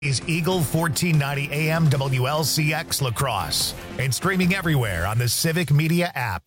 is Eagle 1490 AM WLCX La Crosse and streaming everywhere on the Civic Media app.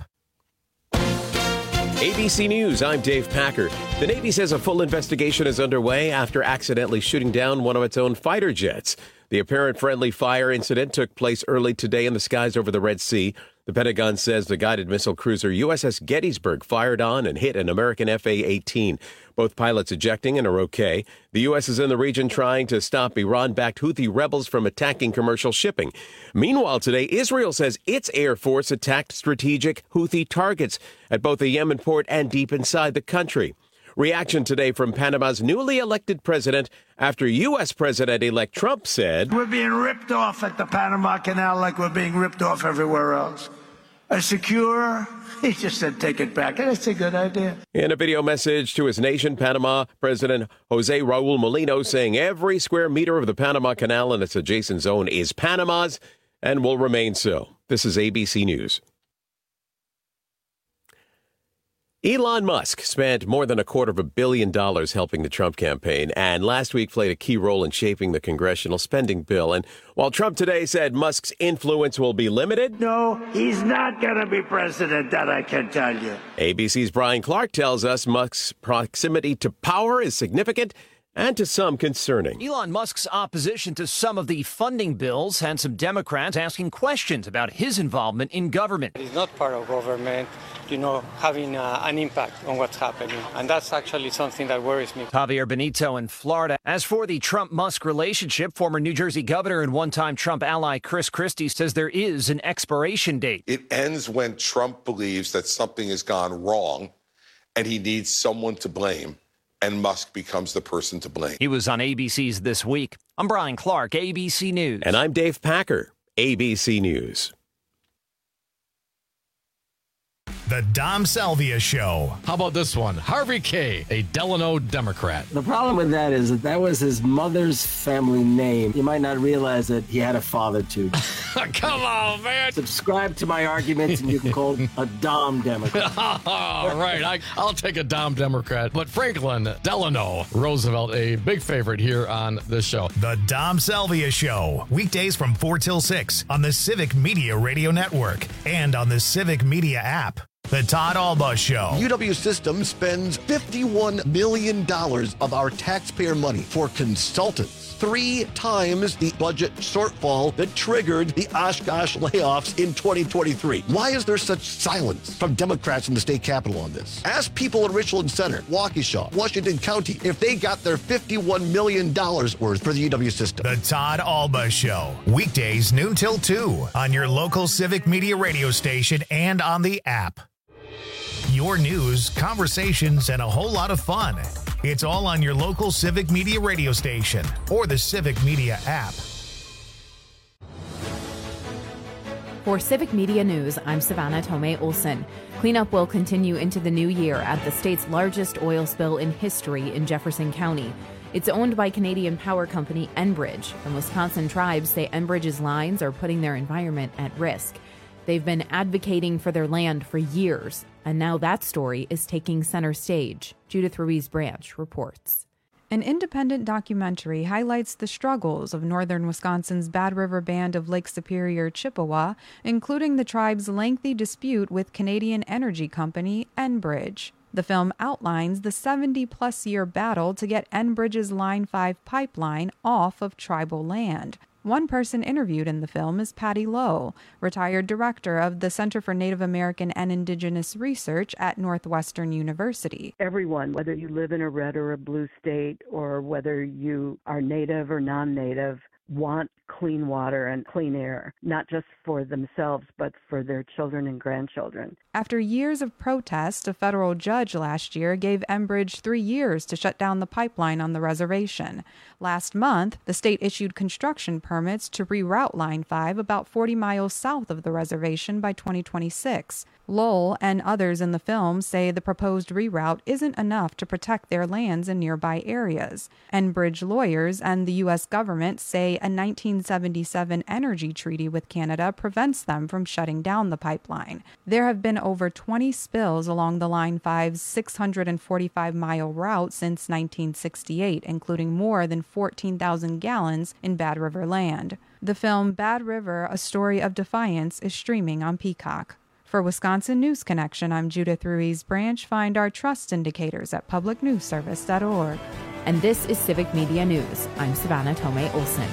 ABC News, I'm Dave Packer. The Navy says a full investigation is underway after accidentally shooting down one of its own fighter jets. The apparent friendly fire incident took place early today in the skies over the Red Sea. The Pentagon says the guided missile cruiser USS Gettysburg fired on and hit an American FA-18. Both pilots ejecting and are okay. The U.S. is in the region trying to stop Iran-backed Houthi rebels from attacking commercial shipping. Meanwhile, today, Israel says its Air Force attacked strategic Houthi targets at both a Yemen port and deep inside the country. Reaction today from Panama's newly elected president after U.S. President-elect Trump said, "We're being ripped off at the Panama Canal like we're being ripped off everywhere else. A secure," he just said, "take it back." And it's a good idea. In a video message to his nation, Panama President Jose Raul Molino saying every square meter of the Panama Canal and its adjacent zone is Panama's and will remain so. This is ABC News. Elon Musk spent more than $250 million helping the Trump campaign, and last week played a key role in shaping the congressional spending bill. And while Trump today said Musk's influence will be limited, no, he's not going to be president, that I can tell you. ABC's Brian Clark tells us Musk's proximity to power is significant and to some concerning. Elon Musk's opposition to some of the funding bills had some Democrats asking questions about his involvement in government. He's not part of government, having an impact on what's happening. And that's actually something that worries me. Javier Benito in Florida. As for the Trump-Musk relationship, former New Jersey governor and one-time Trump ally Chris Christie says there is an expiration date. It ends when Trump believes that something has gone wrong and he needs someone to blame. And Musk becomes the person to blame. He was on ABC's This Week. I'm Brian Clark, ABC News. And I'm Dave Packer, ABC News. The Dom Salvia Show. How about this one? Harvey Kaye, a Delano Democrat. The problem with that is that was his mother's family name. You might not realize that he had a father, too. Come on, man. Subscribe to my arguments and you can call a Dom Democrat. All right, I'll take a Dom Democrat. But Franklin Delano Roosevelt, a big favorite here on this show. The Dom Salvia Show. Weekdays from 4 till 6 on the Civic Media Radio Network and on the Civic Media app. The Todd Alba Show. UW Systems spends $51 million of our taxpayer money for consultants. 3 times the budget shortfall that triggered the Oshkosh layoffs in 2023. Why is there such silence from Democrats in the state capitol on this? Ask people in Richland Center, Waukesha, Washington County, if they got their $51 million worth for the UW system. The Todd Alba Show. Weekdays noon till 2 on your local Civic Media radio station and on the app. Your news, conversations, and a whole lot of fun. It's all on your local Civic Media radio station or the Civic Media app. For Civic Media News, I'm Savannah Tomei Olson. Cleanup will continue into the new year at the state's largest oil spill in history in Jefferson County. It's owned by Canadian power company Enbridge. The Wisconsin tribes say Enbridge's lines are putting their environment at risk. They've been advocating for their land for years, and now that story is taking center stage. Judith Ruiz Branch reports. An independent documentary highlights the struggles of northern Wisconsin's Bad River Band of Lake Superior, Chippewa, including the tribe's lengthy dispute with Canadian energy company Enbridge. The film outlines the 70-plus year battle to get Enbridge's Line 5 pipeline off of tribal land. One person interviewed in the film is Patty Lowe, retired director of the Center for Native American and Indigenous Research at Northwestern University. Everyone, whether you live in a red or a blue state, or whether you are native or non-native, want clean water and clean air, not just for themselves, but for their children and grandchildren. After years of protest, a federal judge last year gave Enbridge 3 years to shut down the pipeline on the reservation. Last month, the state issued construction permits to reroute Line 5 about 40 miles south of the reservation by 2026. Lowell and others in the film say the proposed reroute isn't enough to protect their lands in nearby areas. Enbridge lawyers and the U.S. government say a 1977 energy treaty with Canada prevents them from shutting down the pipeline. There have been over 20 spills along the Line 5's 645-mile route since 1968, including more than 14,000 gallons in Bad River land. The film Bad River, A Story of Defiance is streaming on Peacock. For Wisconsin News Connection, I'm Judith Ruiz Branch. Find our trust indicators at publicnewsservice.org. And this is Civic Media News. I'm Savannah Tomei Olson.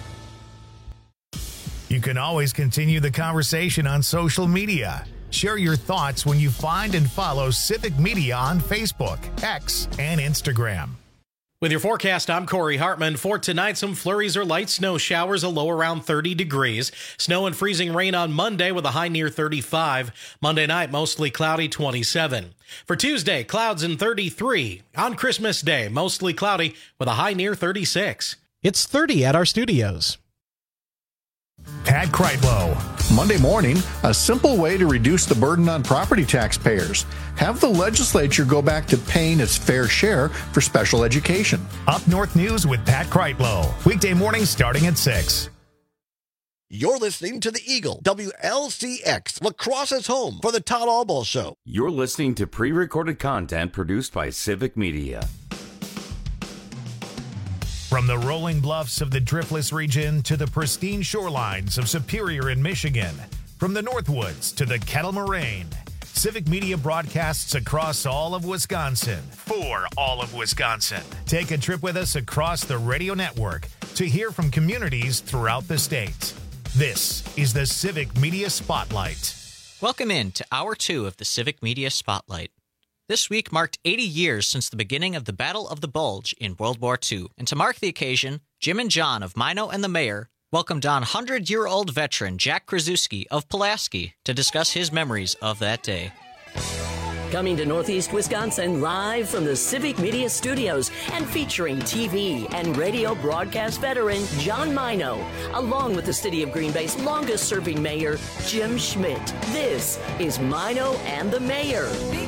You can always continue the conversation on social media. Share your thoughts when you find and follow Civic Media on Facebook, X, and Instagram. With your forecast, I'm Corey Hartman. For tonight, some flurries or light snow showers, a low around 30 degrees. Snow and freezing rain on Monday with a high near 35. Monday night, mostly cloudy, 27. For Tuesday, clouds and 33. On Christmas Day, mostly cloudy with a high near 36. It's 30 at our studios. Pat Kreitlow. Monday morning, a simple way to reduce the burden on property taxpayers. Have the legislature go back to paying its fair share for special education. Up North News with Pat Kreitlow. Weekday mornings starting at 6. You're listening to the Eagle, WLCX, Lacrosse's home for the Todd Albaugh Show. You're listening to pre-recorded content produced by Civic Media. From the rolling bluffs of the Driftless region to the pristine shorelines of Superior in Michigan, from the Northwoods to the Kettle Moraine, Civic Media broadcasts across all of Wisconsin for all of Wisconsin. Take a trip with us across the radio network to hear from communities throughout the state. This is the Civic Media Spotlight. Welcome in to Hour 2 of the Civic Media Spotlight. This week marked 80 years since the beginning of the Battle of the Bulge in World War II. And to mark the occasion, Jim and John of Mino and the Mayor welcomed on 100-year-old veteran Jack Krasuski of Pulaski to discuss his memories of that day. Coming to Northeast Wisconsin live from the Civic Media Studios and featuring TV and radio broadcast veteran John Mino, along with the City of Green Bay's longest-serving mayor, Jim Schmidt. This is Mino and the Mayor.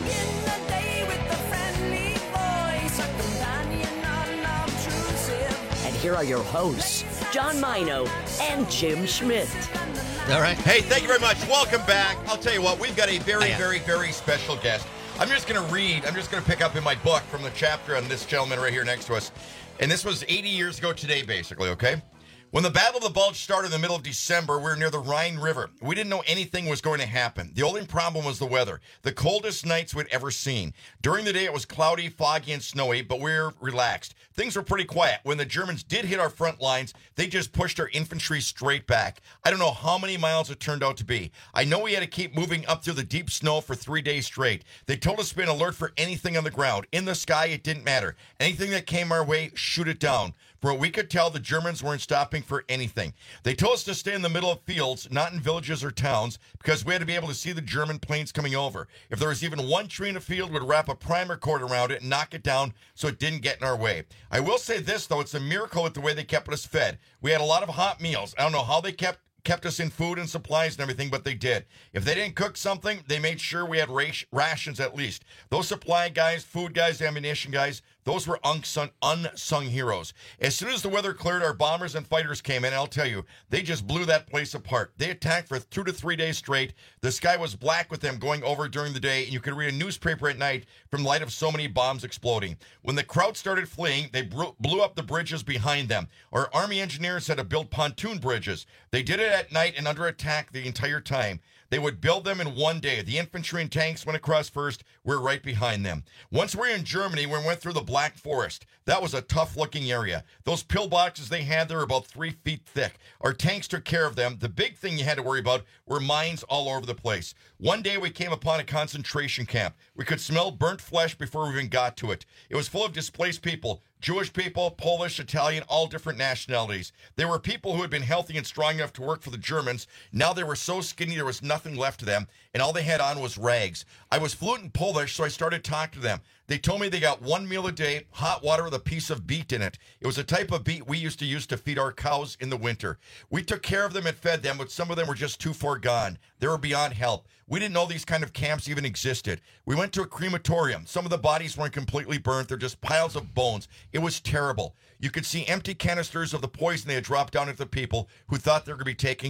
And here are your hosts, John Mino and Jim Schmidt. All right. Hey, thank you very much. Welcome back. I'll tell you what, we've got a very special guest. I'm just going to pick up in my book from the chapter on this gentleman right here next to us. And this was 80 years ago today, basically, okay? When the Battle of the Bulge started in the middle of December, we were near the Rhine River. We didn't know anything was going to happen. The only problem was the weather. The coldest nights we'd ever seen. During the day, it was cloudy, foggy, and snowy, but we were relaxed. Things were pretty quiet. When the Germans did hit our front lines, they just pushed our infantry straight back. I don't know how many miles it turned out to be. I know we had to keep moving up through the deep snow for 3 days straight. They told us to be on alert for anything on the ground. In the sky, it didn't matter. Anything that came our way, shoot it down. For what we could tell, the Germans weren't stopping for anything. They told us to stay in the middle of fields, not in villages or towns, because we had to be able to see the German planes coming over. If there was even one tree in a field, we'd wrap a primer cord around it and knock it down so it didn't get in our way. I will say this, though, it's a miracle with the way they kept us fed. We had a lot of hot meals. I don't know how they kept us in food and supplies and everything, but they did. If they didn't cook something, they made sure we had rations at least. Those supply guys, food guys, ammunition guys, those were unsung heroes. As soon as the weather cleared, our bombers and fighters came in, and I'll tell you, they just blew that place apart. They attacked for 2 to 3 days straight. The sky was black with them going over during the day, and you could read a newspaper at night from the light of so many bombs exploding. When the crowd started fleeing, they blew up the bridges behind them. Our Army engineers had to build pontoon bridges. They did it at night and under attack the entire time. They would build them in one day. The infantry and tanks went across first. We're right behind them. Once we were in Germany, we went through the Black Forest. That was a tough-looking area. Those pillboxes they had there were about 3 feet thick. Our tanks took care of them. The big thing you had to worry about were mines all over the place. One day we came upon a concentration camp. We could smell burnt flesh before we even got to it. It was full of displaced people. Jewish people, Polish, Italian, all different nationalities. They were people who had been healthy and strong enough to work for the Germans. Now they were so skinny there was nothing left of them, and all they had on was rags. I was fluent in Polish, so I started talking to them. They told me they got one meal a day, hot water with a piece of beet in it. It was a type of beet we used to use to feed our cows in the winter. We took care of them and fed them, but some of them were just too far gone. They were beyond help. We didn't know these kind of camps even existed. We went to a crematorium. Some of the bodies weren't completely burnt. They're just piles of bones. It was terrible. You could see empty canisters of the poison they had dropped down into the people who thought they were going to be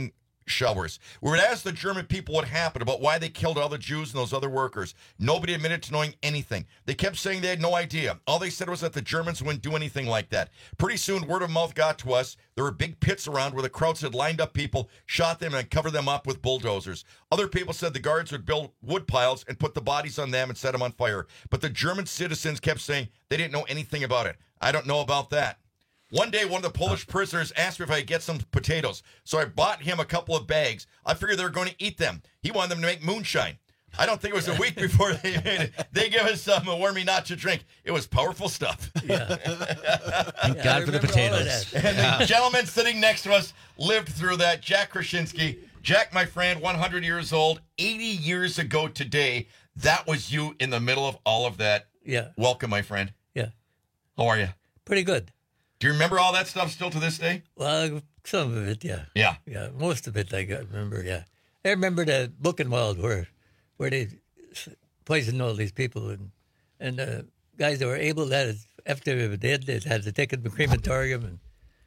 showers. We would ask the German people what happened, about why they killed all the Jews and those other workers. Nobody admitted to knowing anything. They kept saying they had no idea. All they said was that the Germans wouldn't do anything like that. Pretty soon, word of mouth got to us. There were big pits around where the crowds had lined up people, shot them, and covered them up with bulldozers. Other people said the guards would build wood piles and put the bodies on them and set them on fire. But the German citizens kept saying they didn't know anything about it. I don't know about that. One day, one of the Polish prisoners asked me if I could get some potatoes, so I bought him a couple of bags. I figured they were going to eat them. He wanted them to make moonshine. I don't think it was a week before they made it. They gave us some warm me not to drink. It was powerful stuff. Yeah. Thank God for the potatoes. And the gentleman sitting next to us lived through that, Jack Krasinski. Jack, my friend, 100 years old, 80 years ago today. That was you in the middle of all of that. Yeah. Welcome, my friend. Yeah. How are you? Pretty good. Do you remember all that stuff still to this day? Well, some of it, yeah. Yeah. Yeah, most of it I remember, yeah. I remember the Buchenwald where they poisoned all these people and guys that were able that after they were dead, they had to take them to crematorium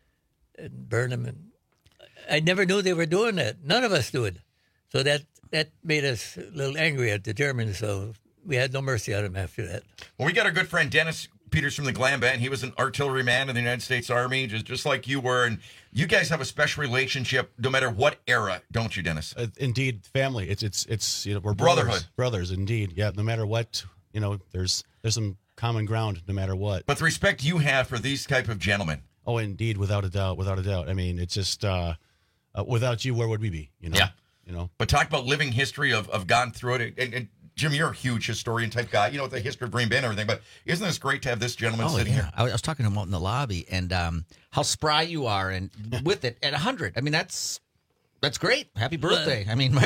and burn them. And I never knew they were doing that. None of us do it. So that made us a little angry at the Germans, so we had no mercy on them after that. Well, we got our good friend Dennis Peters from the Glam Band. He was an artilleryman in the United States Army, just like you were. And you guys have a special relationship no matter what era, don't you, Dennis? Indeed, family. It's we're brotherhood. Brothers, indeed. Yeah, no matter what, there's some common ground no matter what. But the respect you have for these type of gentlemen. Oh, indeed, without a doubt. I mean, it's just without you, where would we be? Yeah. But talk about living history of gone through it. And Jim, you're a huge historian type guy, the history of Green Bay and everything, but isn't this great to have this gentleman sitting here? I was talking to him out in the lobby, and how spry you are, and with it at 100. I mean, that's great. Happy birthday. I mean,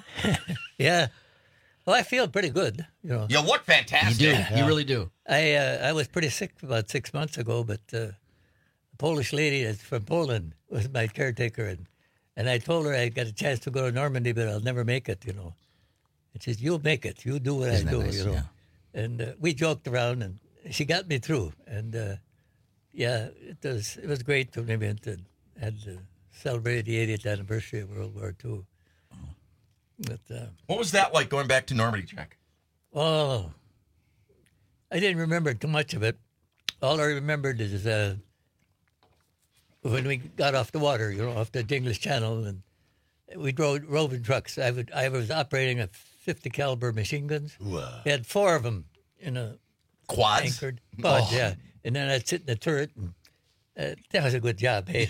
yeah. Well, I feel pretty good. You look fantastic. You do. Yeah. You really do. I was pretty sick about 6 months ago, but a Polish lady that's from Poland was my caretaker, and I told her I got a chance to go to Normandy, but I'll never make it, And she said, "You'll make it. You do what I do, nice? Yeah. And we joked around, and she got me through. And it was great for me to celebrate the 80th anniversary of World War II. But what was that like going back to Normandy, Jack? Oh, I didn't remember too much of it. All I remembered is when we got off the water, off the English Channel, and we drove roving trucks. I was operating a 50 caliber machine guns. Wow. We had 4 of them in a quads. Anchored quads, yeah. And then I'd sit in the turret, and that was a good job, hey.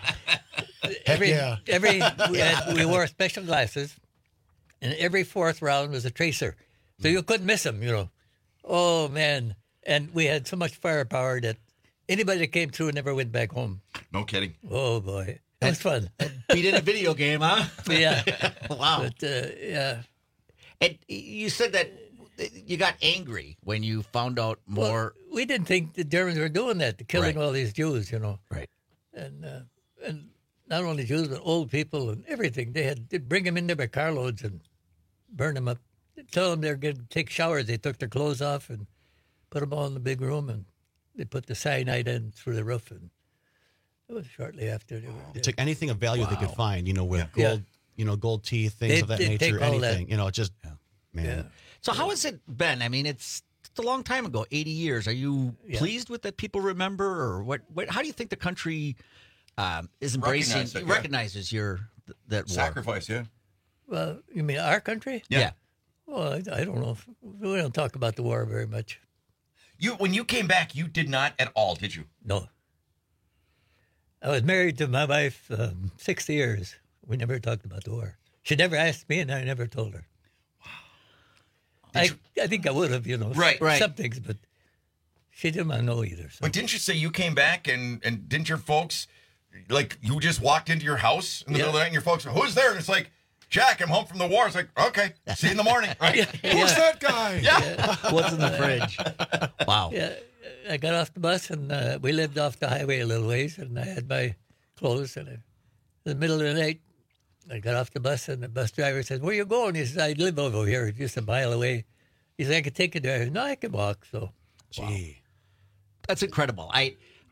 We wore special glasses, and every 4th round was a tracer, so you couldn't miss them. Oh man! And we had so much firepower that anybody that came through never went back home. No kidding. Oh boy, it was fun. Beat in a video game, huh? Yeah. Wow. But yeah. And you said that you got angry when you found out more. Well, we didn't think the Germans were doing that, killing Right. all these Jews, Right. And not only Jews, but old people and everything. They'd bring them in there by carloads and burn them up. They'd tell them they're going to take showers. They took their clothes off and put them all in the big room, and they put the cyanide in through the roof. And it was shortly after they were dead. Took anything of value they could find, with Yeah. gold, gold teeth, things of that They'd nature, take all that. anything, man. Yeah. So how has it been? I mean, it's a long time ago, 80 years. Are you pleased with that people remember, or what? How do you think the country is embracing, recognizes that war? Sacrifice, yeah. Well, you mean our country? Yeah. Well, I don't know. We don't talk about the war very much. When you came back, you did not at all, did you? No. I was married to my wife 60 years. We never talked about the war. She never asked me, and I never told her. Wow. I think I would have, Right. some things, but she didn't want to know either. So. But didn't you say you came back and didn't your folks, you just walked into your house in the middle of the night and your folks, who's there? And it's like, Jack, I'm home from the war. It's like, okay, see you in the morning. Right? Who's that guy? Yeah. What's in the fridge? Wow. Yeah. I got off the bus, and we lived off the highway a little ways, and I had my clothes, and in the middle of the night, I got off the bus, and the bus driver said, "Where you going?" He said, "I live over here, just a mile away." He said, "I could take you there." I said, "No, I can walk." So, Gee, that's incredible.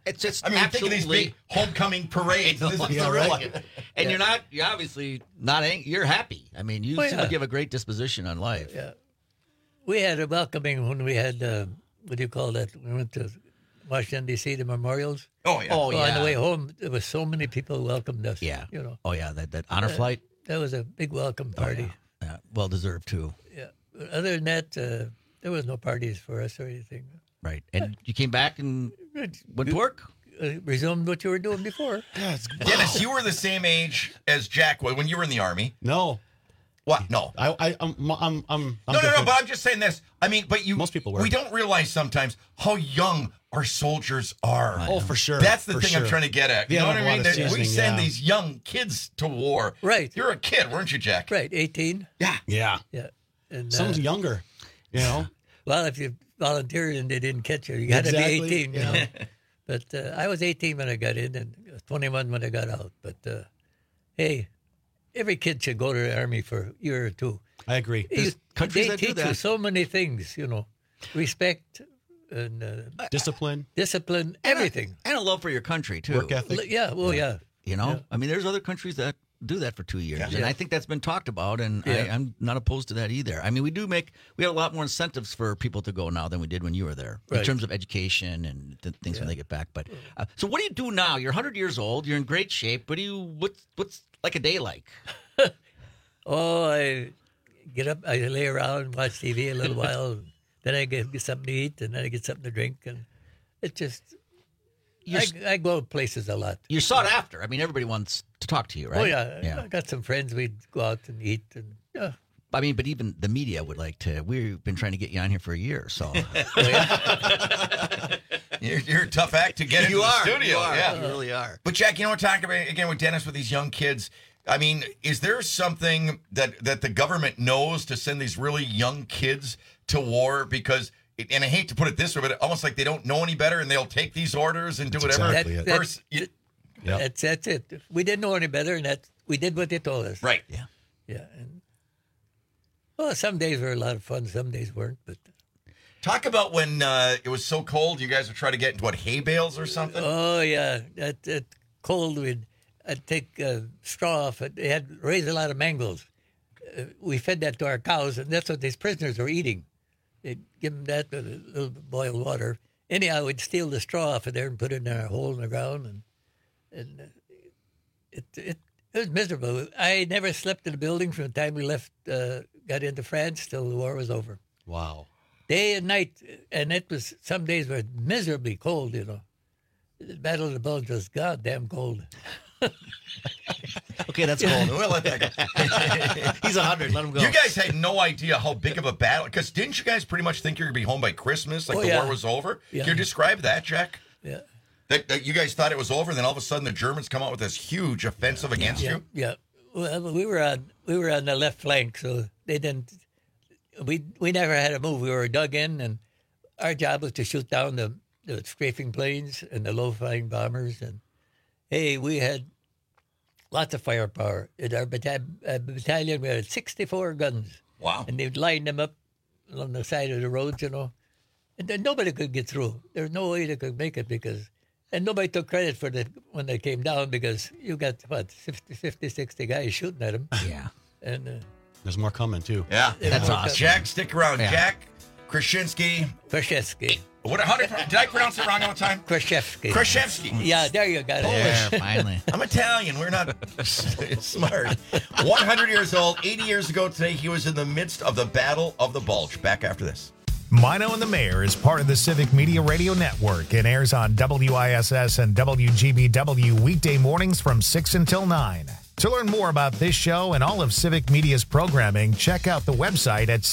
It's just I mean, we think of these big homecoming parades. This is the real one. And you're obviously not you're happy. I mean, you seem to give a great disposition on life. Yeah. We had a welcoming when we had, what do you call that? We went to Washington, D.C., the memorials. Oh, yeah. Oh, yeah. On the way home, there was so many people who welcomed us. Yeah. You know. Oh, yeah, that honor flight. That was a big welcome party. Yeah. Well deserved, too. Yeah. But other than that, there was no parties for us or anything. Right. And you came back and went to work? Resumed what you were doing before. Dennis, you were the same age as Jack was when you were in the Army. No. What? No. I'm No, but I'm just saying this. I mean, but most people were. We don't realize sometimes how young our soldiers are. Oh, for sure. That's the thing I'm trying to get at. You know what I mean? We send yeah. these young kids to war. Right. You're a kid, weren't you, Jack? Right, 18. Yeah. Yeah. Yeah. And, Some's younger, you know? Well, if you volunteered and they didn't catch you got to be 18, you know? But I was 18 when I got in and 21 when I got out. But, hey, every kid should go to the Army for a year or two. I agree. They countries that do teach that. you so many things, you know, respect and discipline, everything. And a love for your country, too. Work ethic. Yeah, well, yeah. You know? Yeah. I mean, there's other countries that do that for 2 years. Yeah. And I think that's been talked about, and Yeah. I'm not opposed to that either. I mean, we have a lot more incentives for people to go now than we did when you were there in Right. terms of education and things when they get back. But so what do you do now? You're 100 years old. You're in great shape. What's like a day like? Oh, I get up, I lay around and watch TV a little while. And then I get something to eat, and then I get something to drink. And it just, I go places a lot. You're sought after. I mean, everybody wants to talk to you, right? Oh, yeah. I got some friends. We'd go out and eat. And yeah. I mean, but even the media would like to. We've been trying to get you on here for a year, so. You're a tough act to get into the studio. You are. Yeah. You really are. But, Jack, you know, we're talking about, again, with Dennis, with these young kids. I mean, is there something that the government knows to send these really young kids to war? Because, and I hate to put it this way, but almost like they don't know any better and they'll take these orders and do whatever. That's it. We didn't know any better, and we did what they told us. Right. Yeah. Yeah. And, well, some days were a lot of fun, some days weren't. But talk about when it was so cold, you guys would try to get into hay bales or something? Oh, yeah. That cold, I'd take straw off it. They had raised a lot of mangles. We fed that to our cows, and that's what these prisoners were eating. They'd give them that with a little boiled water. Anyhow, we'd steal the straw off of there and put it in a hole in the ground, and it was miserable. I never slept in the building from the time we left, got into France till the war was over. Wow. Day and night, and it was some days were miserably cold. You know, the Battle of the Bulge was goddamn cold. Okay, that's cold. We'll let that go. He's 100. Let him go. You guys had no idea how big of a battle, because didn't you guys pretty much think you were going to be home by Christmas, like the war was over? Yeah. Can you describe that, Jack? Yeah. That you guys thought it was over, and then all of a sudden the Germans come out with this huge offensive against you? Yeah. Well, we were on the left flank, so they didn't. We never had to move. We were dug in, and our job was to shoot down the strafing planes and the low-flying bombers. And hey, we had lots of firepower. In our battalion, we had 64 guns. Wow! And they'd line them up along the side of the roads, you know, and then nobody could get through. There's no way they could make it and nobody took credit for that when they came down, because you got, 50, 60 guys shooting at them. Yeah. And there's more coming, too. Yeah. That's awesome. Jack, stick around. Yeah. Jack Kraszewski. Did I pronounce it wrong all the time? Kraszewski. Yeah, there you got it. Yeah, finally. I'm Italian. We're not smart. 100 years old. 80 years ago today, he was in the midst of the Battle of the Bulge. Back after this. Mino and the Mayor is part of the Civic Media Radio Network and airs on WISS and WGBW weekday mornings from 6 until 9. To learn more about this show and all of Civic Media's programming, check out the website at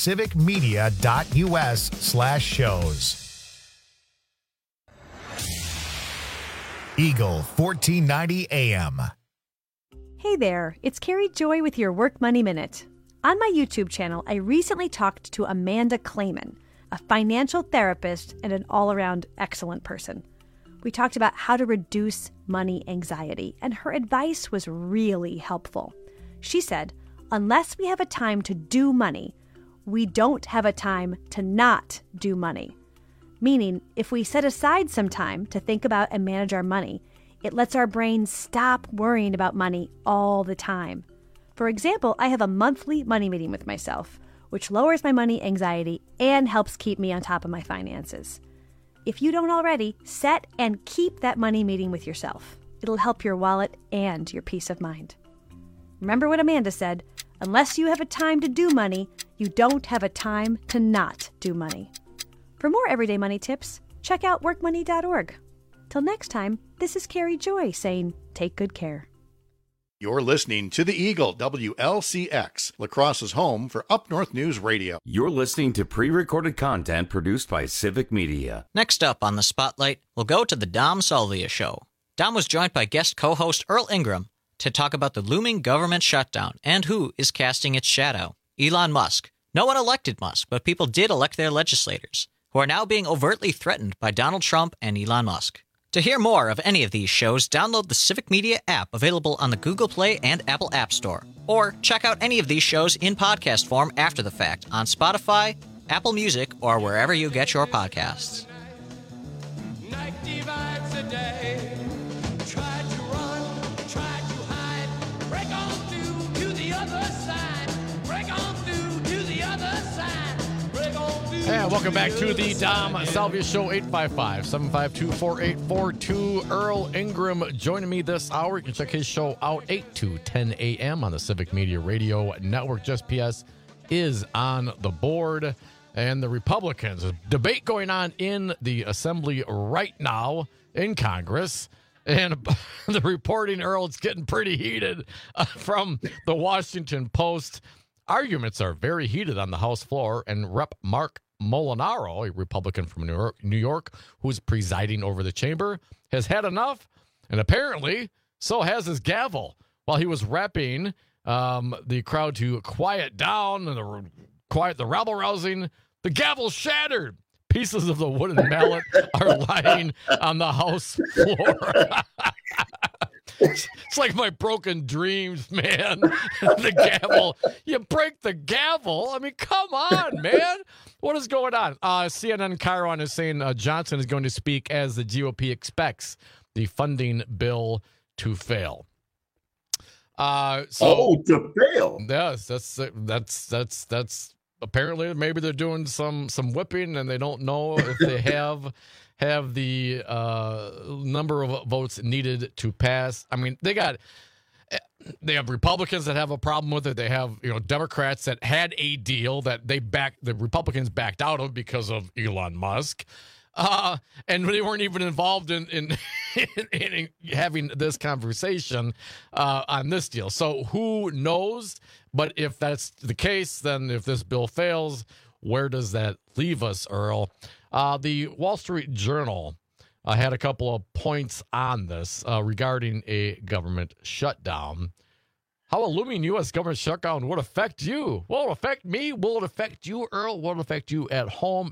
civicmedia.us/shows. Eagle 1490 AM. Hey there, it's Carrie Joy with your Work Money Minute. On my YouTube channel, I recently talked to Amanda Clayman, a financial therapist and an all-around excellent person. We talked about how to reduce money anxiety, and her advice was really helpful. She said, unless we have a time to do money, we don't have a time to not do money. meaning if we set aside some time to think about and manage our money, it lets our brain stop worrying about money all the time. For example, I have a monthly money meeting with myself, which lowers my money anxiety and helps keep me on top of my finances. If you don't already, set and keep that money meeting with yourself. It'll help your wallet and your peace of mind. Remember what Amanda said, unless you have a time to do money, you don't have a time to not do money. For more everyday money tips, check out workmoney.org. Till next time, this is Carrie Joy saying, take good care. You're listening to The Eagle, WLCX, La Crosse's home for Up North News Radio. You're listening to pre-recorded content produced by Civic Media. Next up on the Spotlight, we'll go to the Dom Salvia Show. Dom was joined by guest co-host Earl Ingram to talk about the looming government shutdown and who is casting its shadow. Elon Musk. No one elected Musk, but people did elect their legislators, who are now being overtly threatened by Donald Trump and Elon Musk. To hear more of any of these shows, download the Civic Media app available on the Google Play and Apple App Store. Or check out any of these shows in podcast form after the fact on Spotify, Apple Music, or wherever you get your podcasts. Night divides the day. Try to run, try to hide. Break on through to the other side. Break on through to the other side. Break on through. And welcome back to the Dom Salvia Show, 855-752-4842. Earl Ingram joining me this hour. You can check his show out 8 to 10 a.m. on the Civic Media Radio Network. Just PS is on the board. And the Republicans, a debate going on in the Assembly right now in Congress. And the reporting, Earl, it's getting pretty heated from the Washington Post. Arguments are very heated on the House floor, and Rep. Mark Molinaro, a Republican from New York, who's presiding over the chamber, has had enough, and apparently so has his gavel. While he was repping the crowd to quiet down and quiet the rabble-rousing, the gavel shattered. Pieces of the wooden mallet are lying on the House floor. It's like my broken dreams, man. The gavel. You break the gavel. I mean, come on, man. What is going on? CNN Chiron is saying Johnson is going to speak as the GOP expects the funding bill to fail. To fail. Yes, that's apparently maybe they're doing some whipping and they don't know if they have the number of votes needed to pass. I mean, they have Republicans that have a problem with it. They have, Democrats that had a deal that the Republicans backed out of because of Elon Musk. And they weren't even involved in having this conversation on this deal. So who knows? But if that's the case, then if this bill fails, where does that leave us, Earl? The Wall Street Journal had a couple of points on this regarding a government shutdown. How a looming U.S. government shutdown would affect you. Will it affect me? Will it affect you, Earl? Will it affect you at home?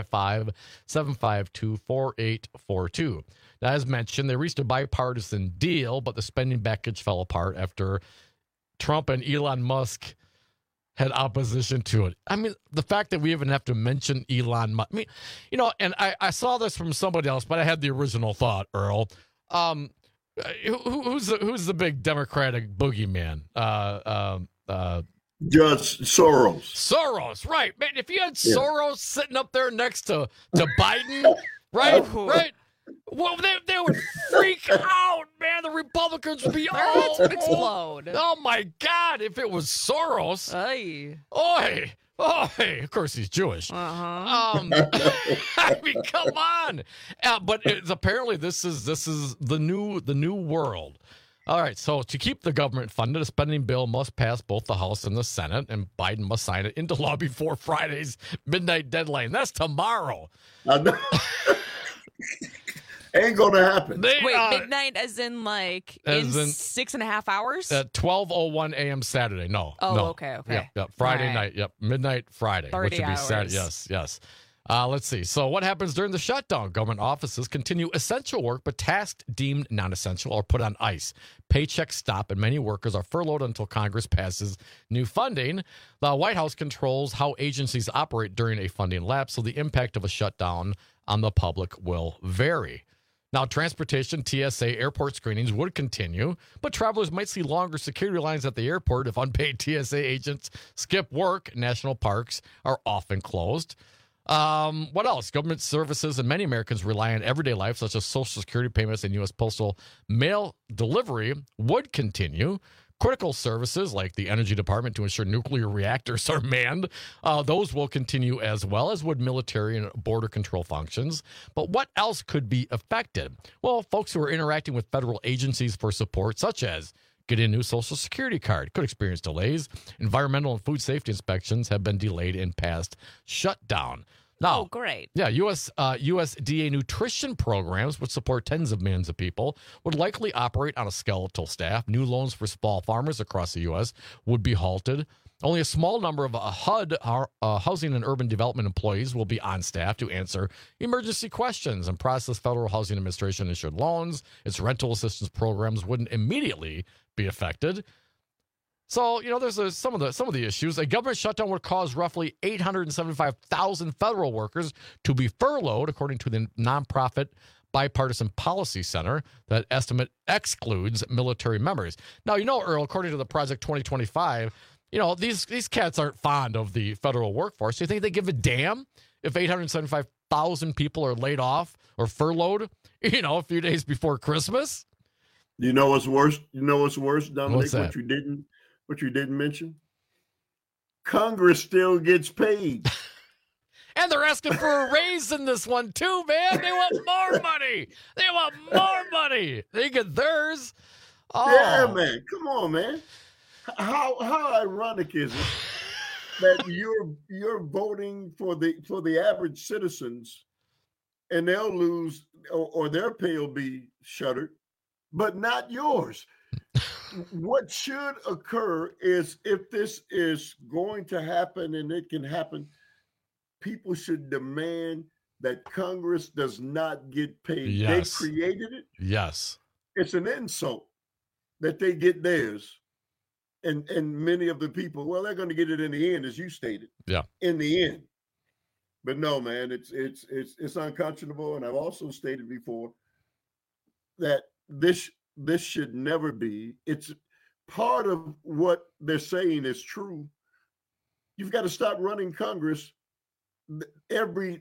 855-752-4842. Now, as mentioned, they reached a bipartisan deal, but the spending package fell apart after Trump and Elon Musk had opposition to it. I mean, the fact that we even have to mention Elon Musk. I mean, and I saw this from somebody else, but I had the original thought, Earl. Who's the big Democratic boogeyman? Just Soros. Soros, right, man. If you had Soros sitting up there next to Biden, right. Well, they would freak out, man. The Republicans would be explode. Oh my God! If it was Soros, Oi. Of course he's Jewish. I mean, come on. But apparently this is the new world. All right. So to keep the government funded, a spending bill must pass both the House and the Senate, and Biden must sign it into law before Friday's midnight deadline. That's tomorrow. Ain't gonna happen. Wait, midnight as in 6.5 hours? At 12:01 a.m. Saturday. No. Okay. Yep. Friday night. Yep. Midnight Friday. 30 which would be hours. Saturday. Yes. Let's see. So what happens during the shutdown? Government offices continue essential work, but tasks deemed non-essential are put on ice. Paychecks stop, and many workers are furloughed until Congress passes new funding. The White House controls how agencies operate during a funding lapse, so the impact of a shutdown on the public will vary. Now, transportation, TSA, airport screenings would continue, but travelers might see longer security lines at the airport if unpaid TSA agents skip work. National parks are often closed. What else? Government services and many Americans rely on everyday life, such as Social Security payments and U.S. postal mail delivery, would continue. Critical services like the Energy Department to ensure nuclear reactors are manned, those will continue as well, as would military and border control functions. But what else could be affected? Well, folks who are interacting with federal agencies for support, such as getting a new Social Security card, could experience delays. Environmental and food safety inspections have been delayed in past shutdown. Now, great. Yeah, USDA nutrition programs, which support tens of millions of people, would likely operate on a skeletal staff. New loans for small farmers across the U.S. would be halted. Only a small number of HUD, Housing and Urban Development employees, will be on staff to answer emergency questions and process Federal Housing Administration issued loans. Its rental assistance programs wouldn't immediately be affected. So, there's some of the issues. A government shutdown would cause roughly 875,000 federal workers to be furloughed, according to the nonprofit Bipartisan Policy Center. That estimate excludes military members. Now, Earl, according to the Project 2025, these cats aren't fond of the federal workforce. Do you think they give a damn if 875,000 people are laid off or furloughed, a few days before Christmas? You know what's worse? Dominic? What's that? What you didn't mention? Congress still gets paid. And they're asking for a raise in this one too, man. They want more money. They get theirs. Oh. Yeah, man. Come on, man. How ironic is it that you're voting for the average citizens, and they'll lose or their pay will be shuttered, but not yours? What should occur is, if this is going to happen, and it can happen, people should demand that Congress does not get paid. Yes. They created it. Yes. It's an insult that they get theirs. And many of the people, well, they're going to get it in the end, as you stated. Yeah. In the end. But no, man, it's unconscionable. And I've also stated before that this should never be. It's part of what they're saying is true. You've got to stop running Congress the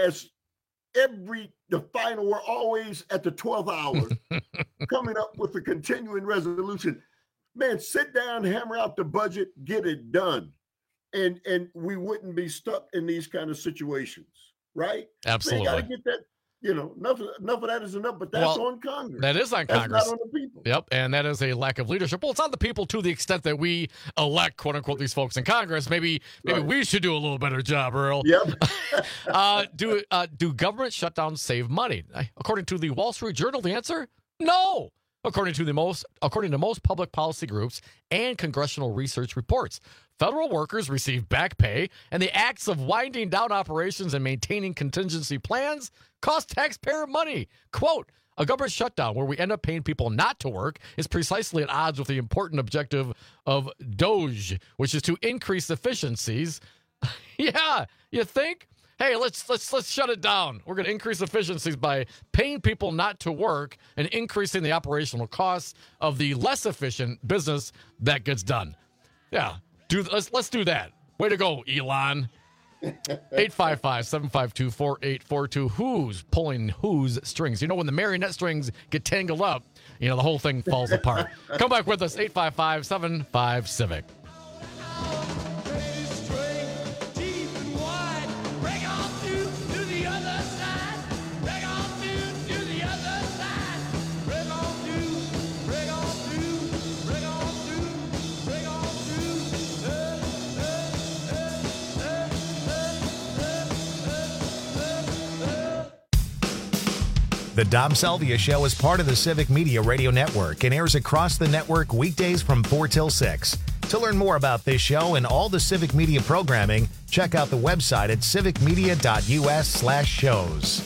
final, we're always at the 12th hour coming up with a continuing resolution. Man, sit down, hammer out the budget, get it done. And we wouldn't be stuck in these kind of situations, right? Absolutely. They got to get that. Enough of that is enough, but that's on Congress. That is on that's Congress. Not on the people. Yep, and that is a lack of leadership. Well, it's on the people to the extent that we elect, quote unquote, these folks in Congress. Maybe we should do a little better job, Earl. Yep. Do government shutdowns save money? According to the Wall Street Journal, the answer: no. According to most public policy groups and congressional research reports, federal workers receive back pay, and the acts of winding down operations and maintaining contingency plans cost taxpayer money. Quote, a government shutdown where we end up paying people not to work is precisely at odds with the important objective of DOGE, which is to increase efficiencies. Yeah, you think? Hey, let's shut it down. We're going to increase efficiencies by paying people not to work and increasing the operational costs of the less efficient business that gets done. Yeah, let's do that. Way to go, Elon. 855-752-4842. Who's pulling whose strings? When the marionette strings get tangled up, the whole thing falls apart. Come back with us, 855-75-CIVIC. The Dom Salvia Show is part of the Civic Media Radio Network and airs across the network weekdays from 4 till 6. To learn more about this show and all the Civic Media programming, check out the website at civicmedia.us/shows.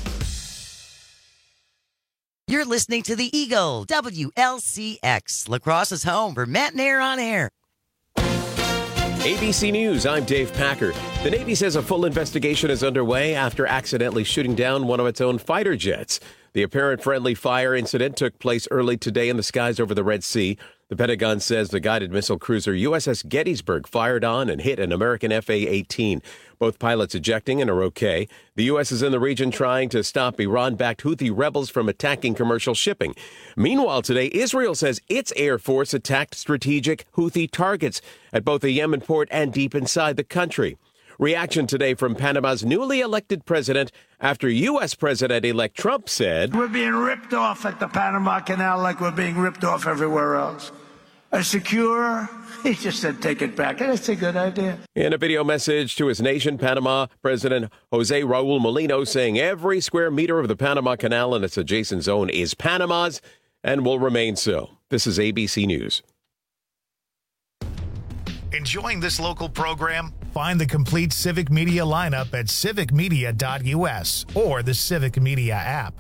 You're listening to the Eagle, WLCX, La Crosse's home for Matt and Air on Air. ABC News, I'm Dave Packer. The Navy says a full investigation is underway after accidentally shooting down one of its own fighter jets. The apparent friendly fire incident took place early today in the skies over the Red Sea. The Pentagon says the guided missile cruiser USS Gettysburg fired on and hit an American F/A-18. Both pilots ejecting and are okay. The U.S. is in the region trying to stop Iran-backed Houthi rebels from attacking commercial shipping. Meanwhile, today, Israel says its Air Force attacked strategic Houthi targets at both a Yemen port and deep inside the country. Reaction today from Panama's newly elected president after U.S. President-elect Trump said, "We're being ripped off at the Panama Canal like we're being ripped off everywhere else. A secure," he just said, "take it back." And it's a good idea. In a video message to his nation, Panama President Jose Raul Molino saying every square meter of the Panama Canal and its adjacent zone is Panama's and will remain so. This is ABC News. Enjoying this local program? Find the complete Civic Media lineup at civicmedia.us or the Civic Media app.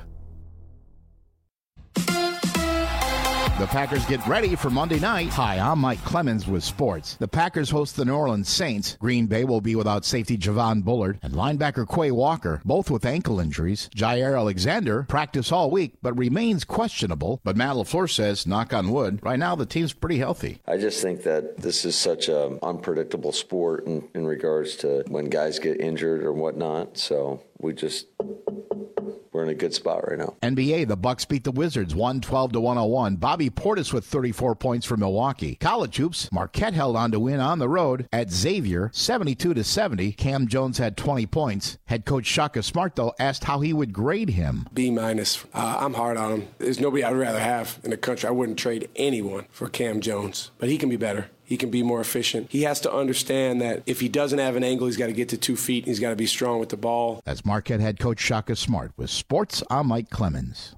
The Packers get ready for Monday night. Hi, I'm Mike Clemens with sports. The Packers host the New Orleans Saints. Green Bay will be without safety Javon Bullard and linebacker Quay Walker, both with ankle injuries. Jair Alexander practiced all week but remains questionable. But Matt LaFleur says, knock on wood, right now the team's pretty healthy. I just think that this is such an unpredictable sport in regards to when guys get injured or whatnot. So we're in a good spot right now. NBA, the Bucks beat the Wizards 112-101. Bobby Portis with 34 points for Milwaukee. College hoops, Marquette held on to win on the road at Xavier 72-70. Cam Jones had 20 points. Head coach Shaka Smart, though, asked how he would grade him. B-. I'm hard on him. There's nobody I'd rather have in the country. I wouldn't trade anyone for Cam Jones, but he can be better. He can be more efficient. He has to understand that if he doesn't have an angle, he's got to get to 2 feet. He's got to be strong with the ball. That's Marquette head coach Shaka Smart. With sports, I'm Mike Clemens.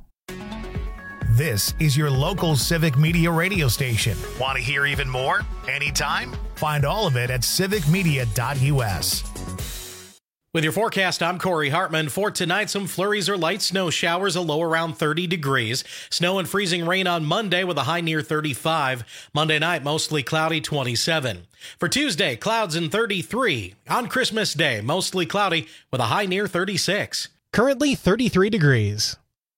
This is your local Civic Media radio station. Want to hear even more? Anytime? Find all of it at civicmedia.us. With your forecast, I'm Corey Hartman. For tonight, some flurries or light snow showers, a low around 30 degrees. Snow and freezing rain on Monday with a high near 35. Monday night, mostly cloudy, 27. For Tuesday, clouds and 33. On Christmas Day, mostly cloudy with a high near 36. Currently 33 degrees.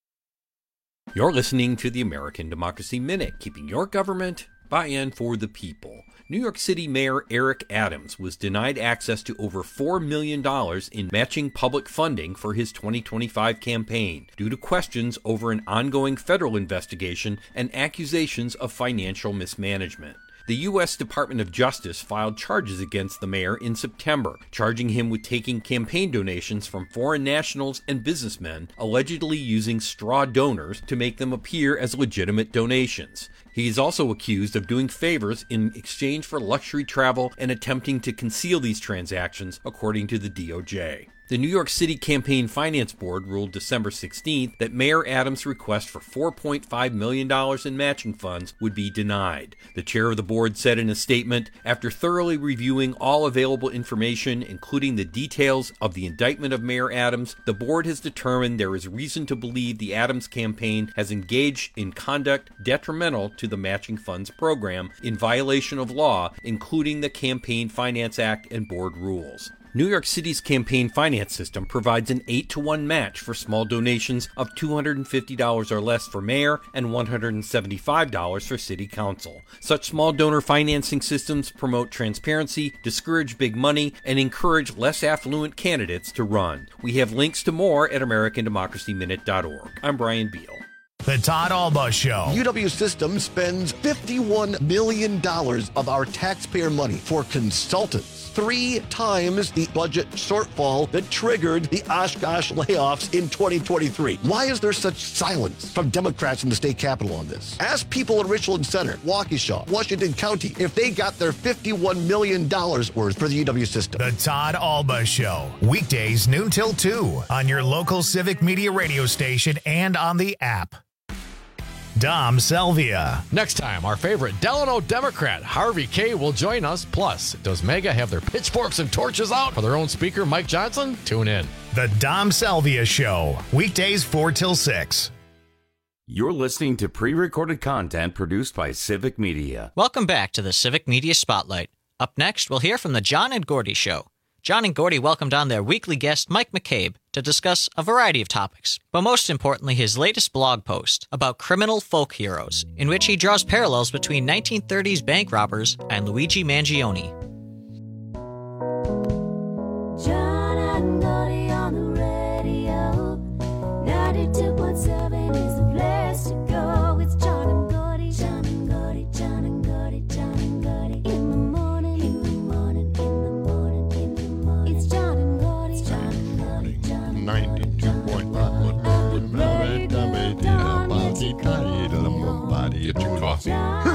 You're listening to the American Democracy Minute, keeping your government by and for the people. New York City Mayor Eric Adams was denied access to over $4 million in matching public funding for his 2025 campaign due to questions over an ongoing federal investigation and accusations of financial mismanagement. The U.S. Department of Justice filed charges against the mayor in September, charging him with taking campaign donations from foreign nationals and businessmen, allegedly using straw donors to make them appear as legitimate donations. He is also accused of doing favors in exchange for luxury travel and attempting to conceal these transactions, according to the DOJ. The New York City Campaign Finance Board ruled December 16th that Mayor Adams' request for $4.5 million in matching funds would be denied. The chair of the board said in a statement, after thoroughly reviewing all available information, including the details of the indictment of Mayor Adams, the board has determined there is reason to believe the Adams campaign has engaged in conduct detrimental to the matching funds program in violation of law, including the Campaign Finance Act and board rules. New York City's campaign finance system provides an 8-to-1 match for small donations of $250 or less for mayor and $175 for city council. Such small donor financing systems promote transparency, discourage big money, and encourage less affluent candidates to run. We have links to more at AmericanDemocracyMinute.org. I'm Brian Beal. The Todd Alba Show. UW System spends $51 million of our taxpayer money for consultants. 3 times the budget shortfall that triggered the Oshkosh layoffs in 2023. Why is there such silence from Democrats in the state capitol on this? Ask people in Richland Center, Waukesha, Washington County, if they got their $51 million worth for the UW System. The Todd Alba Show. Weekdays noon till 2 on your local Civic Media radio station and on the app. Dom Salvia. Next time, our favorite Delano Democrat, Harvey Kaye, will join us. Plus, does MAGA have their pitchforks and torches out for their own speaker, Mike Johnson? Tune in. The Dom Salvia Show. Weekdays 4 till 6. You're listening to pre-recorded content produced by Civic Media. Welcome back to the Civic Media Spotlight. Up next, we'll hear from the John and Gordy Show. John and Gordy welcomed on their weekly guest, Mike McCabe, to discuss a variety of topics, but most importantly, his latest blog post about criminal folk heroes, in which he draws parallels between 1930s bank robbers and Luigi Mangione. John and Gordy on the radio. 92.7 is the place to go. It's John and Gordy, John and Gordy, John and Gordy, John and Gordy. In the morning, in the morning, in the morning, in the morning. It's John and Gordy, John and Gordy, John and Gordy. 92.5. Get your coffee.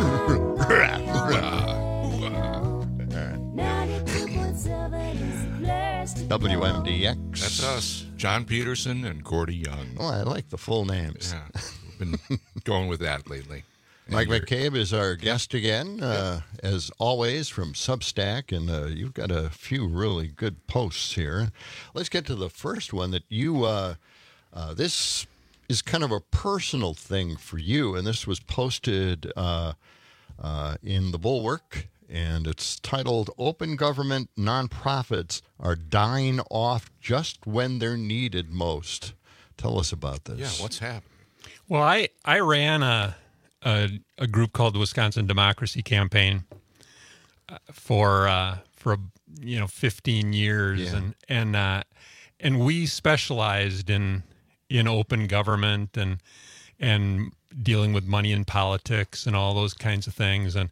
WMDX. That's us. John Peterson and Gordy Young. Oh, I like the full names. Yeah, we've been going with that lately. Mike McCabe is our guest again, as always, from Substack, and you've got a few really good posts here. Let's get to the first one that you, this is kind of a personal thing for you, and this was posted in the Bulwark, and it's titled, Open Government Nonprofits Are Dying Off Just When They're Needed Most. Tell us about this. Yeah, what's happening? Well, I ran a group called the Wisconsin Democracy Campaign for 15 years, and we specialized in open government and dealing with money in politics and all those kinds of things, and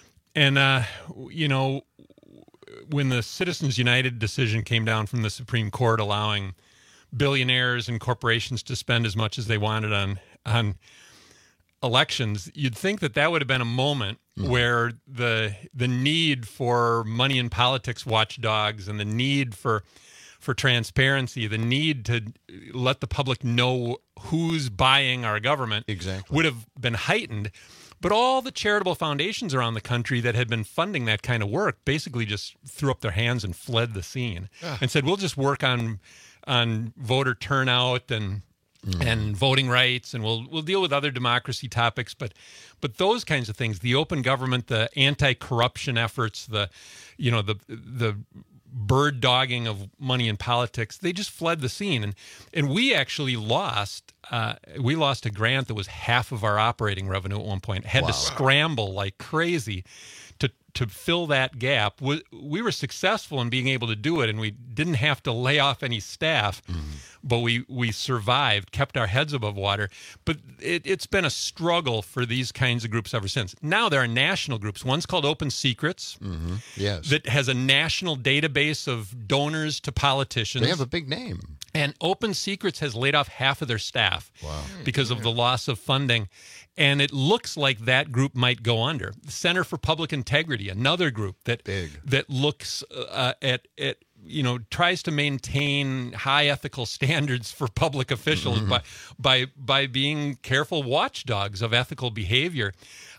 when the Citizens United decision came down from the Supreme Court allowing billionaires and corporations to spend as much as they wanted on elections, you'd think that would have been a moment where the need for money in politics watchdogs and the need for transparency, the need to let the public know who's buying our government would have been heightened. But all the charitable foundations around the country that had been funding that kind of work basically just threw up their hands and fled the scene and said, we'll just work on voter turnout and voting rights, and we'll deal with other democracy topics, but those kinds of things, the open government, the anti-corruption efforts, the bird dogging of money in politics, they just fled the scene, and we actually lost a grant that was half of our operating revenue at one point. Had to scramble like crazy to fill that gap. We were successful in being able to do it, and we didn't have to lay off any staff, but we survived, kept our heads above water. But it's been a struggle for these kinds of groups ever since. Now there are national groups. One's called Open Secrets, that has a national database of donors to politicians. They have a big name. And Open Secrets has laid off half of their staff because of the loss of funding. And it looks like that group might go under. The Center for Public Integrity, another group that looks at tries to maintain high ethical standards for public officials by being careful watchdogs of ethical behavior.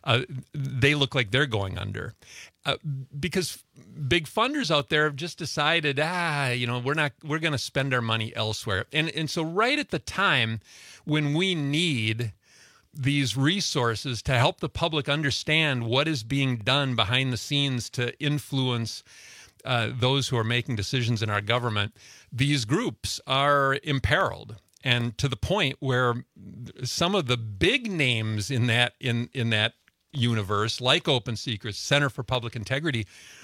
They look like they're going under. Because big funders out there have just decided, we're going to spend our money elsewhere. And so right at the time when we need these resources to help the public understand what is being done behind the scenes to influence those who are making decisions in our government, these groups are imperiled. And to the point where some of the big names in that universe, like Open Secrets, Center for Public Integrity,